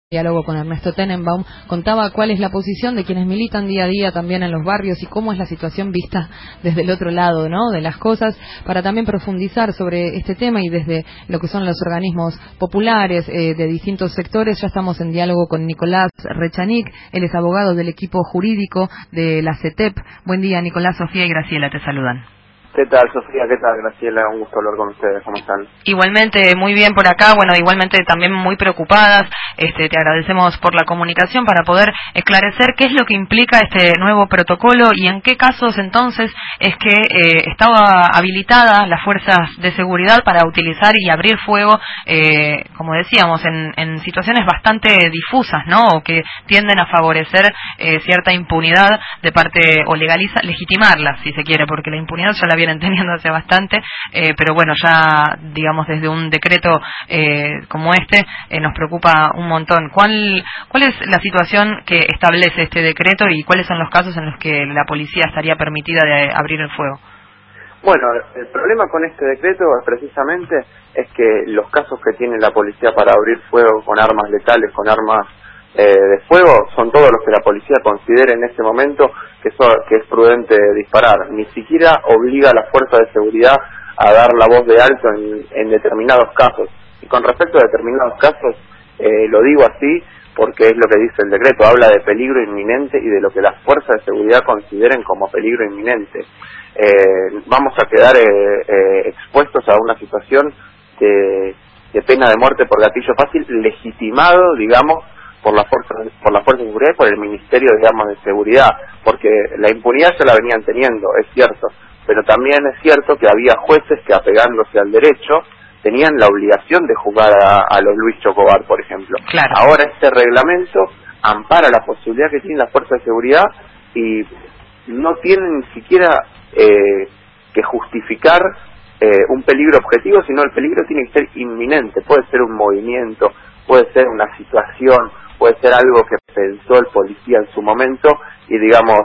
Diálogo con Ernesto Tenenbaum, contaba cuál es la posición de quienes militan día a día también en los barrios y cómo es la situación vista desde el otro lado, ¿no?, de las cosas, para también profundizar sobre este tema y desde lo que son los organismos populares de distintos sectores. Ya estamos en diálogo con Nicolás Rechanik, él es abogado del equipo jurídico de la CETEP. Buen día, Nicolás. Sofía y Graciela te saludan. ¿Qué tal, Sofía? ¿Qué tal, Graciela? Un gusto hablar con ustedes. ¿Cómo están? Igualmente, muy bien por acá. Bueno, igualmente también muy preocupadas. Te agradecemos por la comunicación para poder esclarecer qué es lo que implica este nuevo protocolo y en qué casos entonces es que estaba habilitada las fuerzas de seguridad para utilizar y abrir fuego, como decíamos, en situaciones bastante difusas, ¿no?, o que tienden a favorecer cierta impunidad de parte, o legitimarla, si se quiere, porque la impunidad ya la vienen teniendo hace bastante, pero bueno, ya digamos desde un decreto como este nos preocupa un montón. ¿Cuál es la situación que establece este decreto y cuáles son los casos en los que la policía estaría permitida de abrir el fuego? Bueno, el problema con este decreto precisamente es que los casos que tiene la policía para abrir fuego con armas letales, con armas de fuego, son todos los que la policía considere en ese momento que es prudente disparar. Ni siquiera obliga a la fuerza de seguridad a dar la voz de alto en determinados casos. Y con respecto a determinados casos, lo digo así porque es lo que dice el decreto, habla de peligro inminente y de lo que las fuerzas de seguridad consideren como peligro inminente. Vamos a quedar expuestos a una situación de pena de muerte por gatillo fácil, legitimado, digamos, por la fuerza de seguridad y por el Ministerio, digamos, de Seguridad, porque la impunidad ya la venían teniendo, es cierto, pero también es cierto que había jueces que, apegándose al derecho, tenían la obligación de juzgar a los Luis Chocobar, por ejemplo. Claro. Ahora este reglamento ampara la posibilidad que tiene la fuerza de seguridad y no tienen ni siquiera que justificar un peligro objetivo, sino el peligro tiene que ser inminente. Puede ser un movimiento, puede ser una situación, puede ser algo que pensó el policía en su momento y, digamos,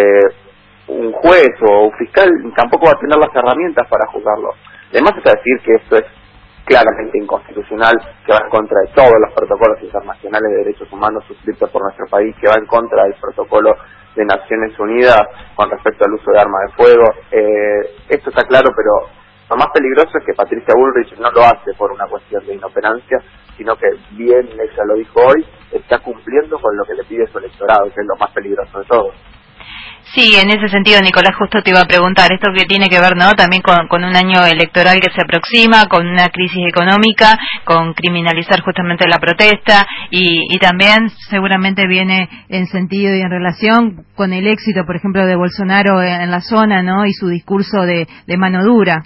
un juez o un fiscal tampoco va a tener las herramientas para juzgarlo. Además está decir que esto es claramente inconstitucional, que va en contra de todos los protocolos internacionales de derechos humanos suscritos por nuestro país, que va en contra del protocolo de Naciones Unidas con respecto al uso de armas de fuego. Esto está claro, pero lo más peligroso es que Patricia Bullrich no lo hace por una cuestión de inoperancia, sino que, bien ella lo dijo hoy, está cumpliendo con lo que le pide su electorado, que es lo más peligroso de todo. Sí, en ese sentido, Nicolás, justo te iba a preguntar, esto que tiene que ver, ¿no?, también con un año electoral que se aproxima, con una crisis económica, con criminalizar justamente la protesta y también seguramente viene en sentido y en relación con el éxito, por ejemplo, de Bolsonaro en la zona, ¿no?, y su discurso de mano dura.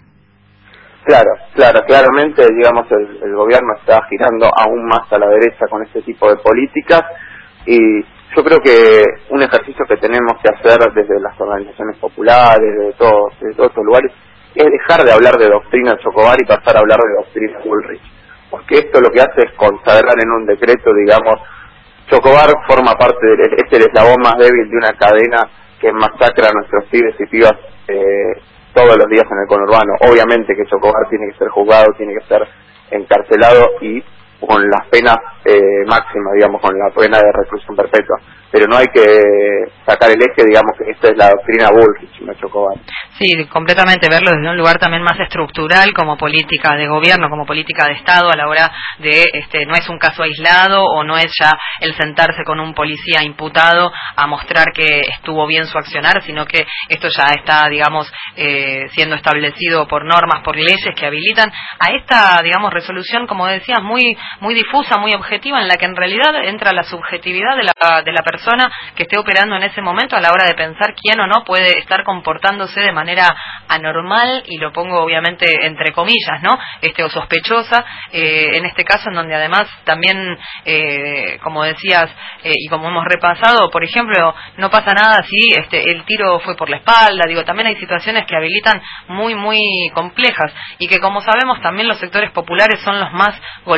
Claramente, digamos, el gobierno está girando aún más a la derecha con este tipo de políticas y yo creo que un ejercicio que tenemos que hacer desde las organizaciones populares, de todos estos lugares, es dejar de hablar de doctrina Chocobar y pasar a hablar de doctrina Bullrich, porque esto lo que hace es consagrar en un decreto, digamos, Chocobar forma parte es el eslabón más débil de una cadena que masacra a nuestros pibes y pibas todos los días en el conurbano. Obviamente que Chocobar tiene que ser juzgado, tiene que ser encarcelado y con las penas máximas, digamos, con la pena de reclusión perpetua. Pero no hay que sacar el eje, digamos, que esta es la doctrina Bullrich, no Chocobar. Sí, completamente, verlo desde un lugar también más estructural, como política de gobierno, como política de Estado, a la hora de, no es un caso aislado o no es ya el sentarse con un policía imputado a mostrar que estuvo bien su accionar, sino que esto ya está, digamos, siendo establecido por normas, por leyes que habilitan a esta, digamos, resolución, como decías, muy difusa, muy objetiva, en la que en realidad entra la subjetividad de la persona que esté operando en ese momento a la hora de pensar quién o no puede estar comportándose de manera anormal, y lo pongo obviamente entre comillas, ¿no?, o sospechosa, en este caso, en donde además también, como decías, y como hemos repasado, por ejemplo, no pasa nada si el tiro fue por la espalda. Digo, también hay situaciones que habilitan muy complejas y que, como sabemos, también los sectores populares son los más golpeados,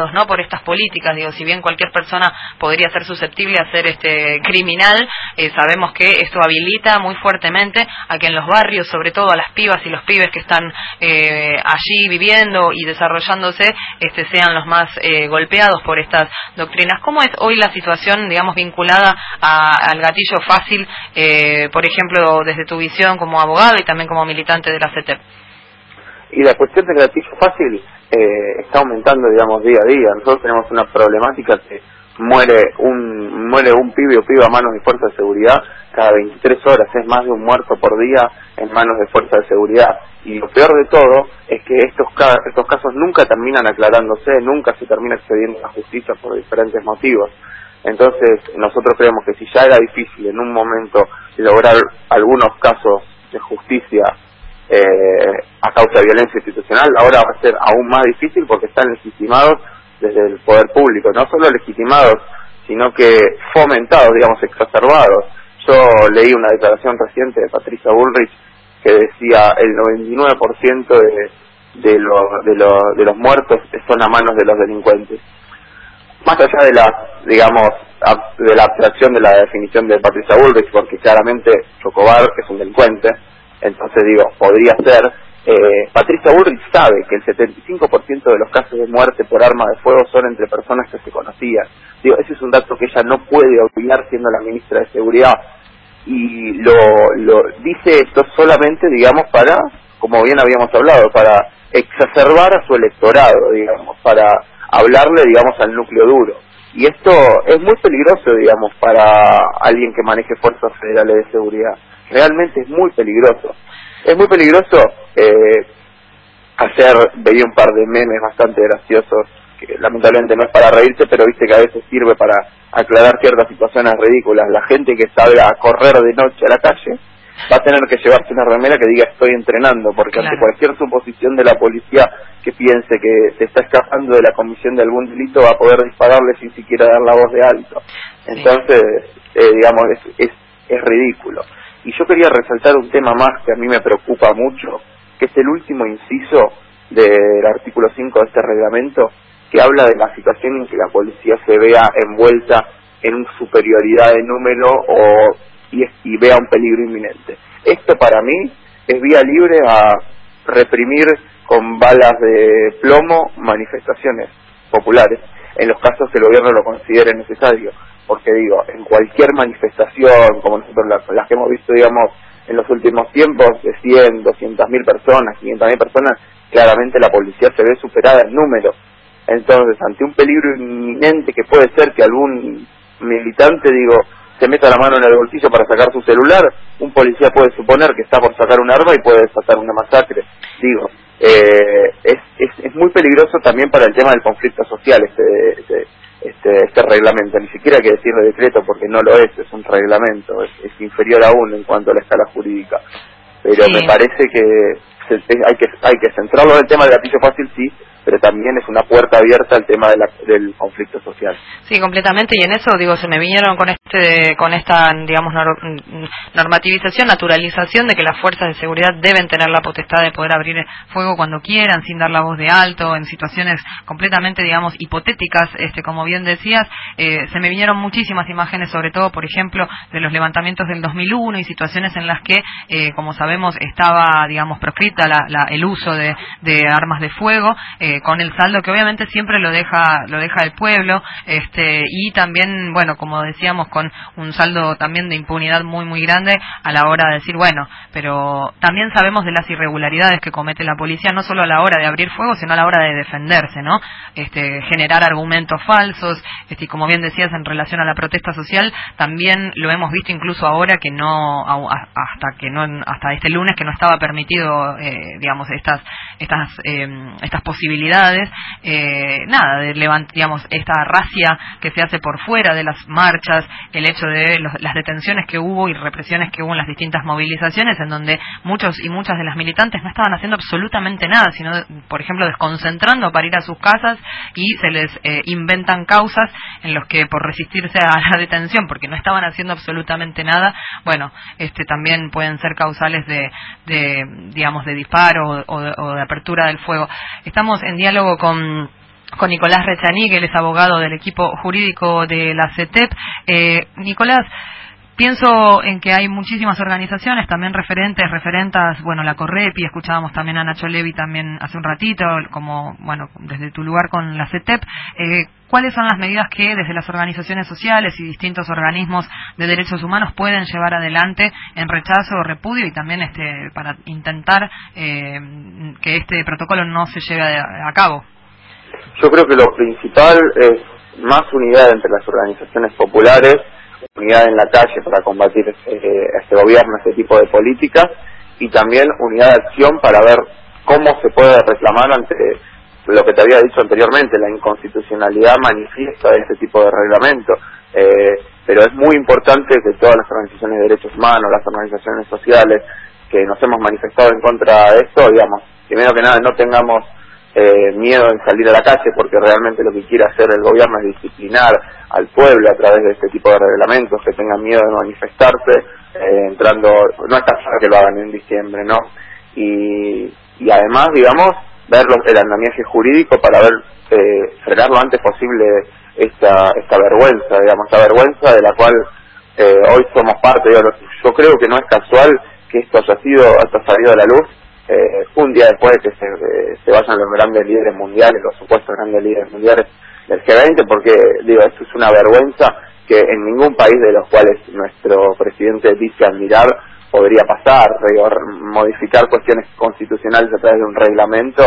golpeados, ¿no? Por estas políticas. Digo, si bien cualquier persona podría ser susceptible a ser criminal, sabemos que esto habilita muy fuertemente a que en los barrios, sobre todo a las pibas y los pibes que están allí viviendo y desarrollándose, sean los más golpeados por estas doctrinas. ¿Cómo es hoy la situación, digamos, vinculada al gatillo fácil, por ejemplo, desde tu visión como abogado y también como militante de la CETEP? Y la cuestión del gatillo fácil está aumentando, digamos, día a día. Nosotros tenemos una problemática que muere un pibe o piba a manos de fuerzas de seguridad cada 23 horas. Es más de un muerto por día en manos de fuerzas de seguridad. Y lo peor de todo es que estos casos nunca terminan aclarándose, nunca se termina accediendo a la justicia por diferentes motivos. Entonces, nosotros creemos que si ya era difícil en un momento lograr algunos casos de justicia a causa de violencia institucional, ahora va a ser aún más difícil porque están legitimados desde el poder público, no solo legitimados, sino que fomentados, digamos, exacerbados. Yo leí una declaración reciente de Patricia Bullrich que decía el 99% de los muertos son a manos de los delincuentes. Más allá de de la abstracción de la definición de Patricia Bullrich, porque claramente Chocobar es un delincuente, entonces podría ser, Patricia Bullrich sabe que el 75% de los casos de muerte por arma de fuego son entre personas que se conocían. Ese es un dato que ella no puede olvidar siendo la ministra de Seguridad, y lo dice esto solamente, digamos, para, como bien habíamos hablado, para exacerbar a su electorado, digamos, para hablarle, digamos, al núcleo duro. Y esto es muy peligroso, digamos, para alguien que maneje fuerzas federales de seguridad. Realmente es muy peligroso. Es muy peligroso veía un par de memes bastante graciosos, que lamentablemente no es para reírse, pero viste que a veces sirve para aclarar ciertas situaciones ridículas. La gente que salga a correr de noche a la calle va a tener que llevarse una remera que diga estoy entrenando, porque ante cualquier suposición de la policía que piense que se está escapando de la comisión de algún delito, va a poder dispararle sin siquiera dar la voz de alto. Entonces, digamos, es ridículo. Y yo quería resaltar un tema más que a mí me preocupa mucho, que es el último inciso del artículo 5 de este reglamento, que habla de la situación en que la policía se vea envuelta en una superioridad de número y vea un peligro inminente. Esto para mí es vía libre a reprimir con balas de plomo manifestaciones populares, en los casos que el gobierno lo considere necesario. Porque en cualquier manifestación, como nosotros las que hemos visto, digamos, en los últimos tiempos, de 100, 200.000 personas, 500.000 personas, claramente la policía se ve superada en número. Entonces, ante un peligro inminente que puede ser que algún militante, se meta la mano en el bolsillo para sacar su celular, un policía puede suponer que está por sacar un arma y puede desatar una masacre. Es muy peligroso también para el tema del conflicto social este reglamento. Ni siquiera hay que decirle decreto porque no lo es un reglamento, es inferior aún en cuanto a la escala jurídica. Pero me parece que hay que centrarlo en el tema del gatillo fácil, sí, pero también es una puerta abierta al tema del conflicto social. Sí, completamente, y en eso, se me vinieron con esta, digamos, normativización, naturalización de que las fuerzas de seguridad deben tener la potestad de poder abrir fuego cuando quieran, sin dar la voz de alto, en situaciones completamente, digamos, hipotéticas, como bien decías. Se me vinieron muchísimas imágenes, sobre todo, por ejemplo, de los levantamientos del 2001 y situaciones en las que, como sabemos, estaba, digamos, proscrita el uso de armas de fuego, con el saldo que obviamente siempre lo deja el pueblo, y también, bueno, como decíamos, con un saldo también de impunidad muy muy grande a la hora de decir, bueno, pero también sabemos de las irregularidades que comete la policía, no solo a la hora de abrir fuego, sino a la hora de defenderse, ¿no? Generar argumentos falsos, y como bien decías, en relación a la protesta social, también lo hemos visto incluso ahora que hasta este lunes que no estaba permitido, digamos, estas posibilidades, digamos, esta racia que se hace por fuera de las marchas, el hecho de las detenciones que hubo y represiones que hubo en las distintas movilizaciones, en donde muchos y muchas de las militantes no estaban haciendo absolutamente nada, sino, por ejemplo, desconcentrando para ir a sus casas, y se les inventan causas en los que, por resistirse a la detención, porque no estaban haciendo absolutamente nada, bueno, también pueden ser causales digamos, de disparo o de apertura del fuego. Estamos en diálogo con con Nicolás Rechani, que él es abogado del equipo jurídico de la CETEP. Nicolás, pienso en que hay muchísimas organizaciones, también referentas, bueno, la Correpi, escuchábamos también a Nacho Levi también hace un ratito, como, bueno, desde tu lugar con la CETEP. ¿Cuáles son las medidas que desde las organizaciones sociales y distintos organismos de derechos humanos pueden llevar adelante en rechazo o repudio y también para intentar que este protocolo no se lleve a cabo? Yo creo que lo principal es más unidad entre las organizaciones populares, unidad en la calle para combatir este gobierno, este tipo de políticas, y también unidad de acción para ver cómo se puede reclamar ante lo que te había dicho anteriormente, la inconstitucionalidad manifiesta de este tipo de reglamento. Pero es muy importante que todas las organizaciones de derechos humanos, las organizaciones sociales que nos hemos manifestado en contra de esto, digamos, primero que nada no tengamos miedo en salir a la calle, porque realmente lo que quiere hacer el gobierno es disciplinar al pueblo a través de este tipo de reglamentos, que tengan miedo de manifestarse, entrando, no es casual que lo hagan en diciembre, ¿no? Y además, digamos, ver el andamiaje jurídico para ver, frenar lo antes posible esta vergüenza, digamos, esta vergüenza de la cual hoy somos parte. Yo creo que no es casual que esto haya salido a la luz un día después de que se vayan los grandes líderes mundiales, los supuestos grandes líderes mundiales del G20, porque, digo, esto es una vergüenza que en ningún país de los cuales nuestro presidente dice admirar podría pasar. Digo, modificar cuestiones constitucionales a través de un reglamento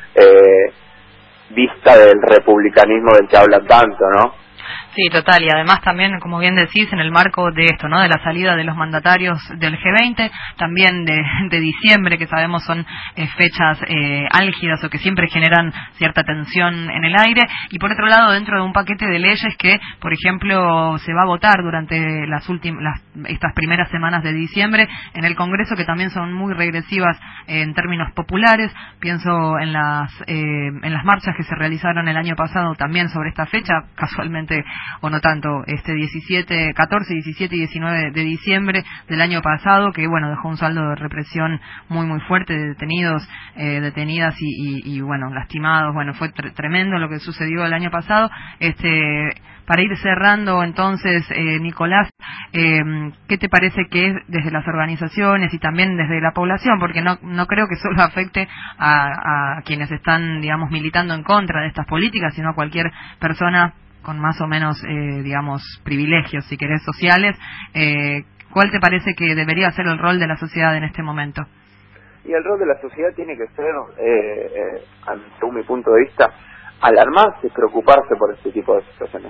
vista del republicanismo del que hablan tanto, ¿no? Sí, total, y además también, como bien decís, en el marco de esto, ¿no?, de la salida de los mandatarios del G20, también de diciembre, que sabemos son fechas álgidas o que siempre generan cierta tensión en el aire, y por otro lado, dentro de un paquete de leyes que, por ejemplo, se va a votar durante estas primeras semanas de diciembre en el Congreso, que también son muy regresivas en términos populares. Pienso en las marchas que se realizaron el año pasado también sobre esta fecha, casualmente o no tanto, 14, 17 y 19 de diciembre del año pasado, que bueno, dejó un saldo de represión muy muy fuerte de detenidos, detenidas y bueno, lastimados. Bueno, fue tremendo lo que sucedió el año pasado. Para ir cerrando entonces, Nicolás, ¿qué te parece que es desde las organizaciones y también desde la población? Porque no creo que solo afecte a quienes están, digamos, militando en contra de estas políticas, sino a cualquier persona con más o menos, digamos, privilegios, si querés, sociales. ¿Cuál te parece que debería ser el rol de la sociedad en este momento? Y el rol de la sociedad tiene que ser, según mi punto de vista, alarmarse, preocuparse por este tipo de situaciones,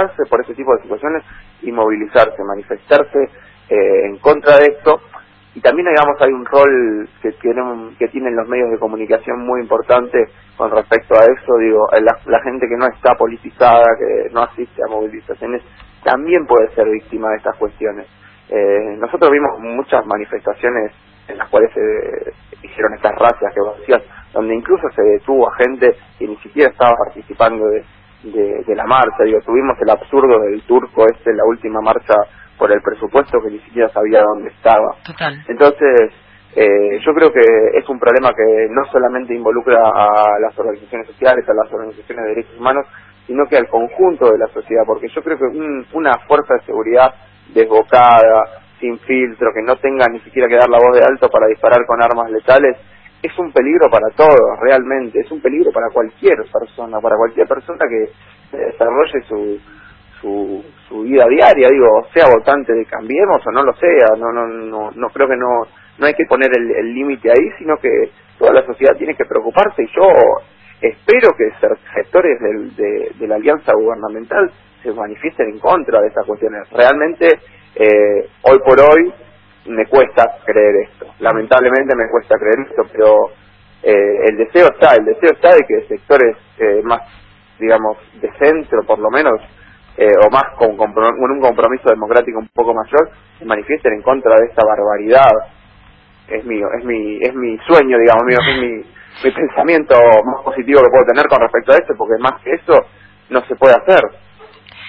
y movilizarse, manifestarse en contra de esto. Y también, digamos, hay un rol que tienen los medios de comunicación muy importante con respecto a eso. Digo, la gente que no está politizada, que no asiste a movilizaciones, también puede ser víctima de estas cuestiones. Nosotros vimos muchas manifestaciones en las cuales se hicieron estas racias que vos decías, donde incluso se detuvo a gente que ni siquiera estaba participando de la marcha. Digo, tuvimos el absurdo del turco la última marcha por el presupuesto, que ni siquiera sabía dónde estaba. Total. Entonces, yo creo que es un problema que no solamente involucra a las organizaciones sociales, a las organizaciones de derechos humanos, sino que al conjunto de la sociedad, porque yo creo que una fuerza de seguridad desbocada, sin filtro, que no tenga ni siquiera que dar la voz de alto para disparar con armas letales, es un peligro para todos, realmente, es un peligro para cualquier persona que desarrolle su vida diaria, digo, sea votante de Cambiemos o no lo sea. No creo que no hay que poner el límite ahí, sino que toda la sociedad tiene que preocuparse, y yo espero que sectores de la alianza gubernamental se manifiesten en contra de estas cuestiones. Realmente, hoy por hoy me cuesta creer esto, lamentablemente me cuesta creer esto, pero el deseo está de que sectores más, digamos, de centro, por lo menos, o más con un compromiso democrático un poco mayor, se manifiesten en contra de esta barbaridad. Es mi sueño, digamos, es mi pensamiento más positivo que puedo tener con respecto a esto, porque más que eso no se puede hacer.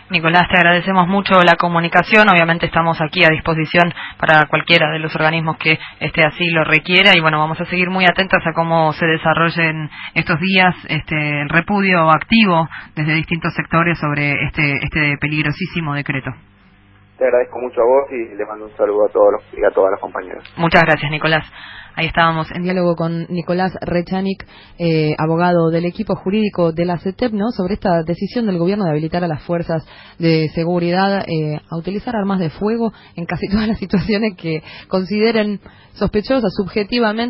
Nicolás, te agradecemos mucho la comunicación. Obviamente estamos aquí a disposición para cualquiera de los organismos que así lo requiera. Y bueno, vamos a seguir muy atentas a cómo se desarrollen estos días el repudio activo desde distintos sectores sobre este peligrosísimo decreto. Te agradezco mucho a vos y le mando un saludo a todas las compañeras. Muchas gracias, Nicolás. Ahí estábamos en diálogo con Nicolás Rechanik, abogado del equipo jurídico de la CETEP, ¿no?, sobre esta decisión del gobierno de habilitar a las fuerzas de seguridad a utilizar armas de fuego en casi todas las situaciones que consideren sospechosas subjetivamente.